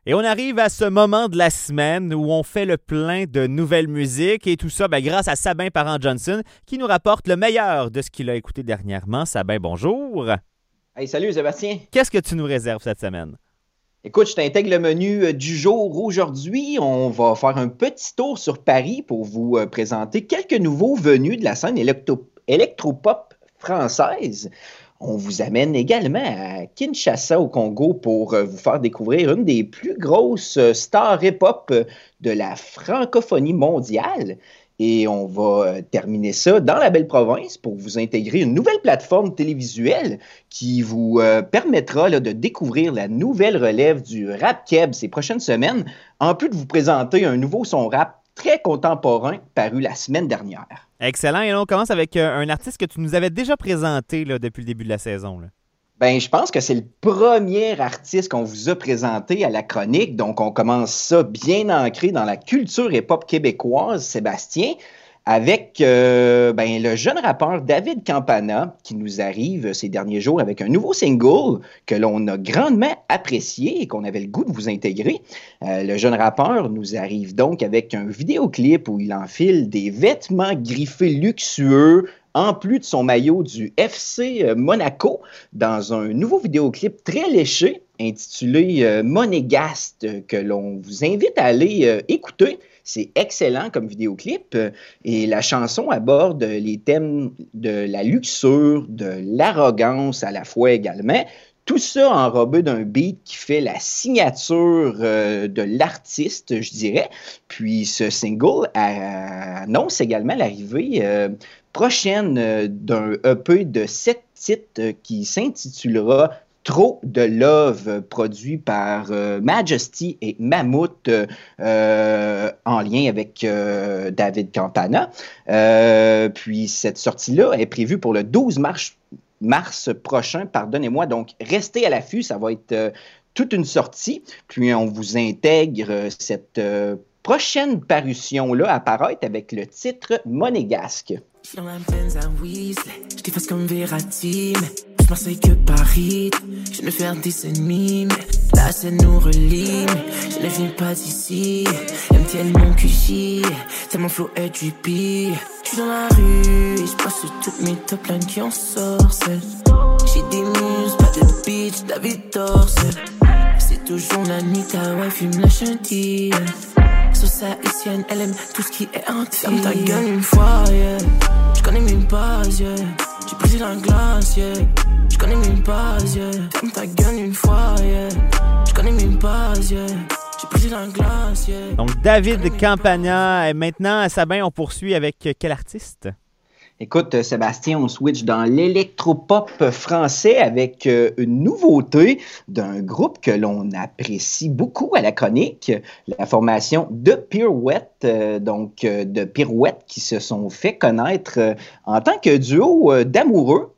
Et on arrive à ce moment de la semaine où on fait le plein de nouvelles musiques et tout ça grâce à Sabin Parent-Johnson qui nous rapporte le meilleur de ce qu'il a écouté dernièrement. Sabin, bonjour. Hey, salut Sébastien. Qu'est-ce que tu nous réserves cette semaine? Écoute, je t'intègre le menu du jour aujourd'hui. On va faire un petit tour sur Paris pour vous présenter quelques nouveaux venus de la scène électropop française. On vous amène également à Kinshasa, au Congo, pour vous faire découvrir une des plus grosses stars hip-hop de la francophonie mondiale. Et on va terminer ça dans la belle province pour vous intégrer une nouvelle plateforme télévisuelle qui vous permettra de découvrir la nouvelle relève du rap keb ces prochaines semaines, en plus de vous présenter un nouveau son rap très contemporain paru la semaine dernière. Excellent. Et là, on commence avec un artiste que tu nous avais déjà présenté depuis le début de la saison. Là. Ben, je pense que c'est le premier artiste qu'on vous a présenté à la chronique. Donc, on commence ça bien ancré dans la culture hip-hop québécoise, Sébastien, avec le jeune rappeur David Campana qui nous arrive ces derniers jours avec un nouveau single que l'on a grandement apprécié et qu'on avait le goût de vous intégrer. Le jeune rappeur nous arrive donc avec un vidéoclip où il enfile des vêtements griffés luxueux, en plus de son maillot du FC Monaco, dans un nouveau vidéoclip très léché intitulé Monégasque que l'on vous invite à aller écouter. C'est excellent comme vidéoclip et la chanson aborde les thèmes de la luxure, de l'arrogance à la fois également. Tout ça enrobé d'un beat qui fait la signature de l'artiste, je dirais. Puis ce single annonce également l'arrivée prochaine d'un EP de 7 titres qui s'intitulera Trop de Love, produit par Majesty et Mammouth en lien avec David Campana. Puis cette sortie-là est prévue pour le 12 mars prochain, pardonnez-moi. Donc, restez à l'affût, ça va être toute une sortie. Puis on vous intègre cette prochaine parution-là apparaître avec le titre Monégasque. Dans la Benz à Weasley, je t'efface comme Verratti, mais je Marseille que Paris. Je ne faire des ennemis, mais la scène nous relie, mais je ne viens pas d'ici. MTL mon QG, tellement flow et drippy. Je suis dans la rue et je passe sur toutes mes top lines qui en sortent. J'ai des muses, pas de bitch, David Dorsey. C'est toujours la nuit, ta wife fume la chantilly. Sauce haïtienne, elle aime tout ce qui est anti. Ferme ta gueule une fois, yeah. Je connais mes bases, yeah. J'ai brisé la glace, yeah. Je connais mes bases, yeah. Ferme ta gueule une fois, yeah. Je connais mes bases, yeah. J'ai brisé la glace, yeah. Donc, David Campana. Et maintenant, Sabin, on poursuit avec quel artiste? Écoute, Sébastien, on switch dans l'électropop français avec une nouveauté d'un groupe que l'on apprécie beaucoup à la chronique, la formation de Pirouette, de Pirouette qui se sont fait connaître en tant que duo d'amoureux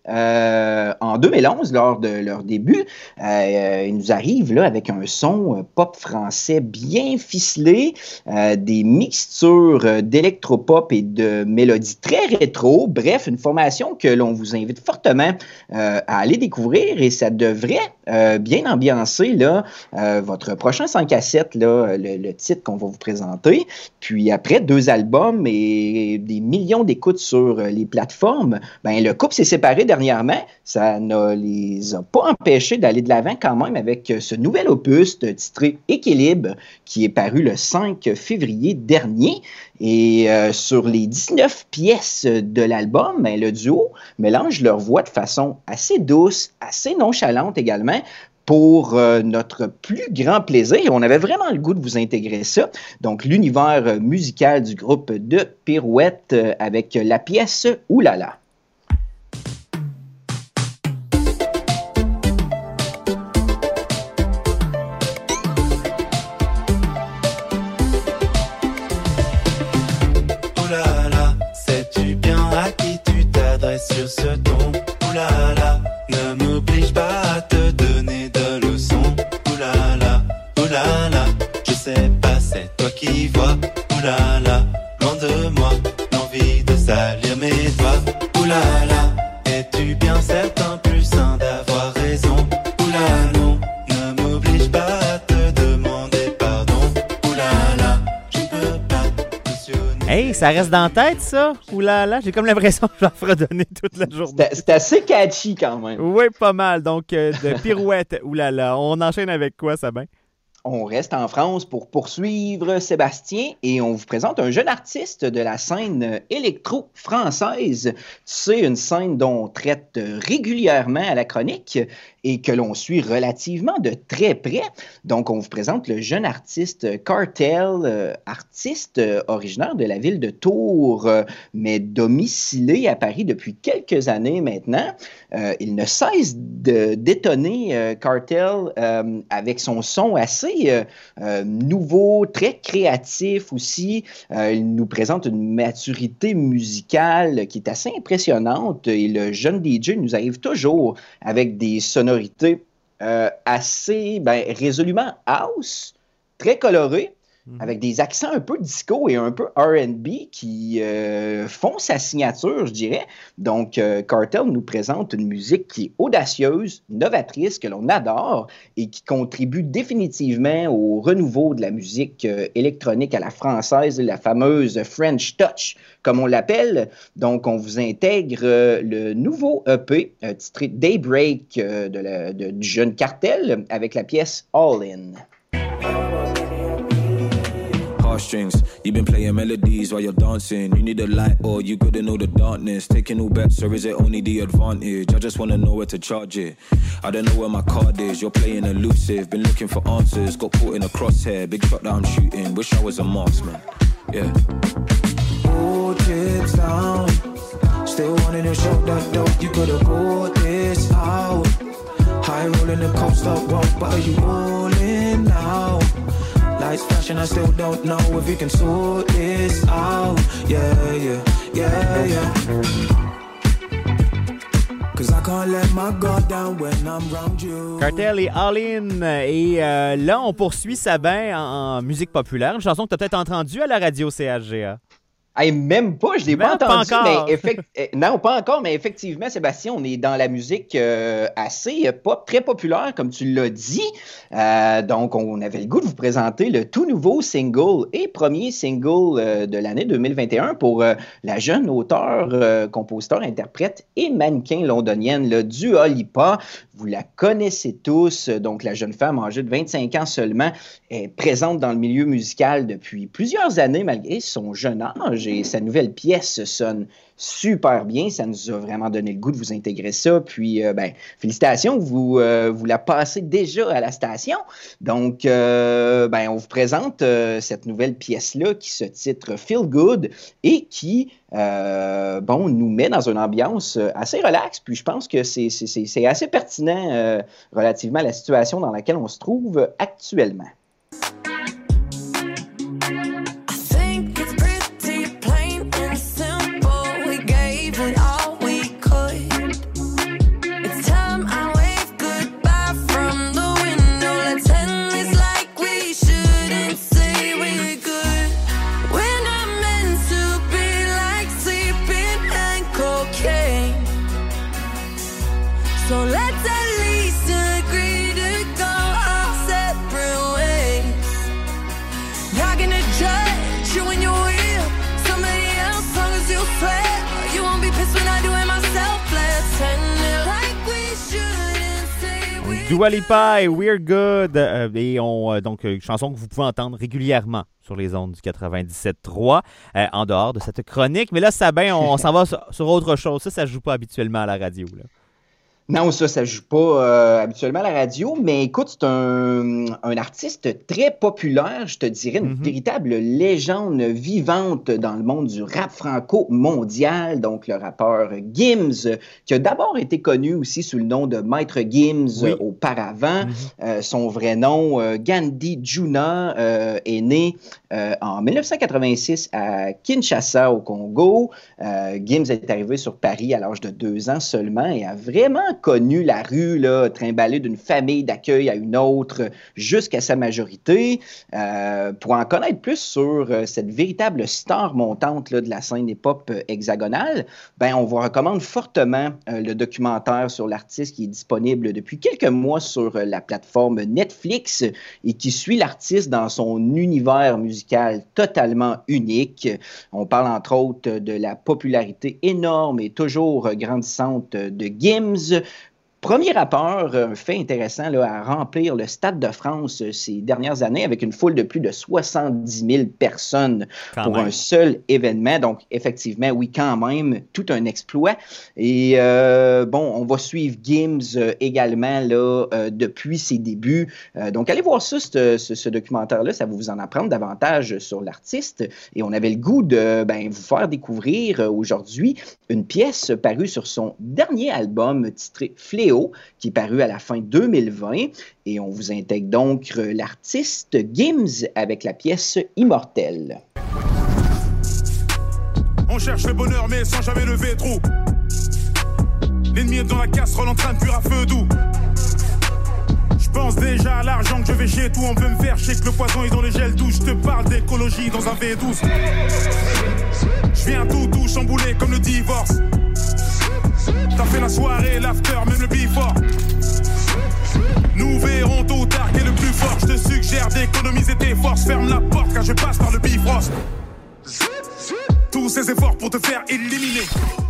en 2011 lors de leur début. Ils nous arrivent là avec un son pop français bien ficelé, des mixtures d'électropop et de mélodies très rétro. Bref, une formation que l'on vous invite fortement à aller découvrir et ça devrait bien ambiancer là, votre prochain 5 à 7, là, le titre qu'on va vous présenter. Puis après 2 albums et des millions d'écoutes sur les plateformes, le couple s'est séparé dernièrement. Ça ne les a pas empêchés d'aller de l'avant quand même avec ce nouvel opus titré Équilibre qui est paru le 5 février dernier. Et sur les 19 pièces de l'album, le duo mélange leur voix de façon assez douce, assez nonchalante également, pour notre plus grand plaisir. On avait vraiment le goût de vous intégrer ça. Donc, l'univers musical du groupe de Pirouette avec la pièce Oulala. Sur ce ton, oulala, ne m'oblige pas à te donner de leçons. Oulala, je sais pas, c'est toi qui vois. Oulala, loin de moi, l'envie de salir mes doigts. Oulala, es-tu bien certain, plus sain d'avoir raison? Oulala, non, ne m'oblige pas à te demander Hey, ça reste dans la tête, ça? Ouh là là, j'ai comme l'impression que je vais en fredonner toute la journée. C'est assez catchy quand même. Oui, pas mal. Donc, de pirouette, ouh là là. On enchaîne avec quoi, Sabin? On reste en France pour poursuivre Sébastien et on vous présente un jeune artiste de la scène électro-française. C'est une scène dont on traite régulièrement à la chronique et que l'on suit relativement de très près. Donc, on vous présente le jeune artiste Cartel, artiste originaire de la ville de Tours, mais domicilé à Paris depuis quelques années maintenant. Il ne cesse d'étonner Cartel avec son son assez nouveau, très créatif aussi. Il nous présente une maturité musicale qui est assez impressionnante et le jeune DJ nous arrive toujours avec des sonorités assez résolument house, très colorées, avec des accents un peu disco et un peu R&B qui font sa signature, je dirais. Donc, Cartel nous présente une musique qui est audacieuse, novatrice, que l'on adore et qui contribue définitivement au renouveau de la musique électronique à la française, la fameuse French Touch, comme on l'appelle. Donc, on vous intègre le nouveau EP titré Daybreak du jeune Cartel avec la pièce All In. Strings. You've been playing melodies while you're dancing. You need a light or you gotta know the darkness. Taking all bets or is it only the advantage? I just wanna know where to charge it. I don't know where my card is. You're playing elusive. Been looking for answers. Got caught in a crosshair. Big shot that I'm shooting. Wish I was a marksman. Yeah. All chips down. Still wanting to show that dope. You could have brought this out. High rolling the coast up rock, but are you rolling now? Lights flashing, I still don't know if you can sort this out. Yeah, yeah, yeah, yeah. Cause I can't let my guard down when I'm round you. Cartel et All In. Et là, on poursuit Sabin en musique populaire. Une chanson que tu as peut-être entendue à la radio CHGA. Hey, même pas, je l'ai pas entendu. Pas non, pas encore, mais effectivement, Sébastien, on est dans la musique assez pop, très populaire, comme tu l'as dit. Donc, on avait le goût de vous présenter le tout nouveau single et premier single de l'année 2021 pour la jeune auteure, compositeur, interprète et mannequin londonienne, le Dua Lipa. Vous la connaissez tous, donc la jeune femme âgée de 25 ans seulement est présente dans le milieu musical depuis plusieurs années malgré son jeune âge et sa nouvelle pièce sonne super bien. Ça nous a vraiment donné le goût de vous intégrer ça. Puis, félicitations, vous la passez déjà à la station. Donc, on vous présente cette nouvelle pièce-là qui se titre Feel Good et qui, nous met dans une ambiance assez relaxe. Puis, je pense que c'est assez pertinent relativement à la situation dans laquelle on se trouve actuellement. Dua Lipa et We're Good, donc une chanson que vous pouvez entendre régulièrement sur les ondes du 97.3, en dehors de cette chronique. Mais là, Sabin, on s'en va sur autre chose. Ça ne joue pas habituellement à la radio, là. Non, ça ne joue pas habituellement à la radio, mais écoute, c'est un artiste très populaire, je te dirais, une véritable légende vivante dans le monde du rap franco-mondial, donc le rappeur Gims, qui a d'abord été connu aussi sous le nom de Maître Gims auparavant. Son vrai nom, Gandhi Juna, est né en 1986 à Kinshasa, au Congo. Gims est arrivé sur Paris à l'âge de 2 ans seulement et a vraiment connu la rue, là, trimballé d'une famille d'accueil à une autre jusqu'à sa majorité. Pour en connaître plus sur cette véritable star montante là, de la scène hip-hop hexagonale, ben, on vous recommande fortement le documentaire sur l'artiste qui est disponible depuis quelques mois sur la plateforme Netflix et qui suit l'artiste dans son univers musical totalement unique. On parle entre autres de la popularité énorme et toujours grandissante de Gims. Premier rappeur, un fait intéressant là, à remplir le Stade de France ces dernières années avec une foule de plus de 70 000 personnes pour un seul événement. Donc, effectivement, oui, quand même, tout un exploit. Et on va suivre Gims également là, depuis ses débuts. Donc, allez voir ça, ce documentaire-là, ça va vous en apprendre davantage sur l'artiste. Et on avait le goût de vous faire découvrir aujourd'hui une pièce parue sur son dernier album titré Fléau, qui est paru à la fin 2020. Et on vous intègre donc l'artiste Gims avec la pièce Immortel. On cherche le bonheur mais sans jamais lever trop. L'ennemi est dans la casserole en train de cuire à feu doux. Je pense déjà à l'argent que je vais chez tout. On veut me faire chier que le poison est dans les gels douches. Je te parle d'écologie dans un V12. Je viens tout chambouler comme le divorce. T'as fait la soirée, l'after, même le before. Nous verrons tôt ou tard qui est le plus fort. Je te suggère d'économiser tes forces. Ferme la porte car je passe par le bifrost. Tous ces efforts pour te faire éliminer.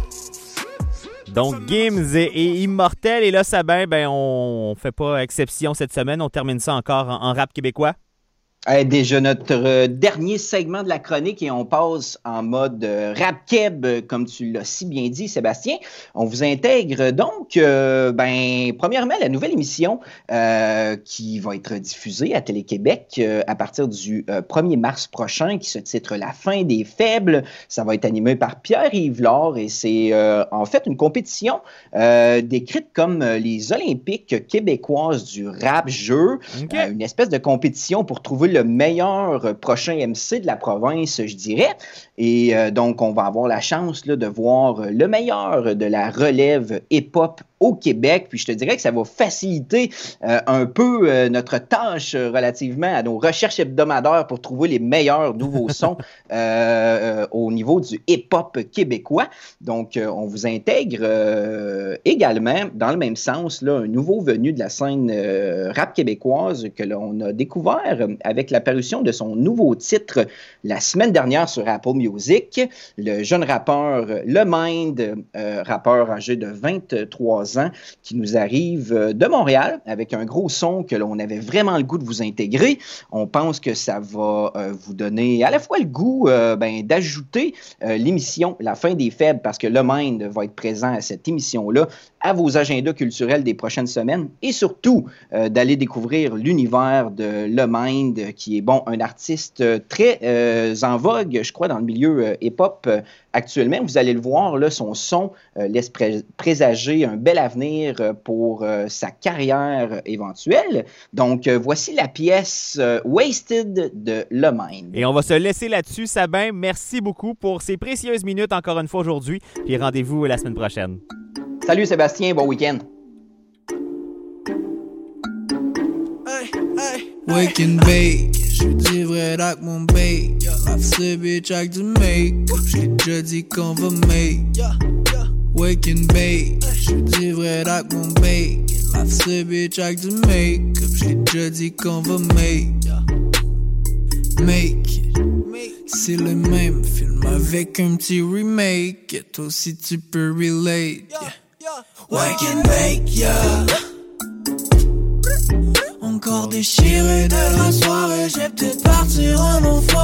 Donc, Gims et Immortel. Et là, Sabin, on fait pas exception cette semaine. On termine ça encore en rap québécois. Déjà notre dernier segment de la chronique et on passe en mode rap keb, comme tu l'as si bien dit, Sébastien. On vous intègre donc, premièrement, la nouvelle émission qui va être diffusée à Télé-Québec à partir du 1er mars prochain, qui se titre La fin des faibles. Ça va être animé par Pierre-Yves Lard et c'est en fait une compétition décrite comme les Olympiques québécoises du rap-jeu. Okay. Une espèce de compétition pour trouver le meilleur prochain MC de la province, je dirais. Et donc, on va avoir la chance là, de voir le meilleur de la relève hip-hop au Québec. Puis je te dirais que ça va faciliter un peu notre tâche relativement à nos recherches hebdomadaires pour trouver les meilleurs nouveaux sons au niveau du hip-hop québécois. Donc, on vous intègre également, dans le même sens, là, un nouveau venu de la scène rap québécoise que l'on a découvert avec l'apparition de son nouveau titre la semaine dernière sur Apple Music. Le jeune rappeur Le Mind, rappeur âgé de 23 ans, qui nous arrive de Montréal avec un gros son que l'on avait vraiment le goût de vous intégrer. On pense que ça va vous donner à la fois le goût d'ajouter l'émission La fin des faibles parce que Le Mind va être présent à cette émission-là, à vos agendas culturels des prochaines semaines et surtout d'aller découvrir l'univers de Le Mind qui est un artiste très en vogue, je crois, dans le milieu hip-hop actuellement. Vous allez le voir, là, son son laisse présager un bel avenir pour sa carrière éventuelle. Donc, voici la pièce Wasted de Le Mind. Et on va se laisser là-dessus, Sabin. Merci beaucoup pour ces précieuses minutes encore une fois aujourd'hui. Puis rendez-vous la semaine prochaine. Salut Sébastien, bon week-end. Wake and bake, j'suis du vrai avec mon bake. Lave ce bitch avec du make. J'l'ai déjà dit qu'on va make. Wake and bake, j'suis du vrai avec mon bake. Lave ce bitch avec du make. J'l'ai déjà dit qu'on va make. Make, c'est le même film avec un petit remake. Toi aussi tu peux relate. Wake and bake, yeah. Encore déchiré de la soirée, j'ai peut-être partir en enfoiré.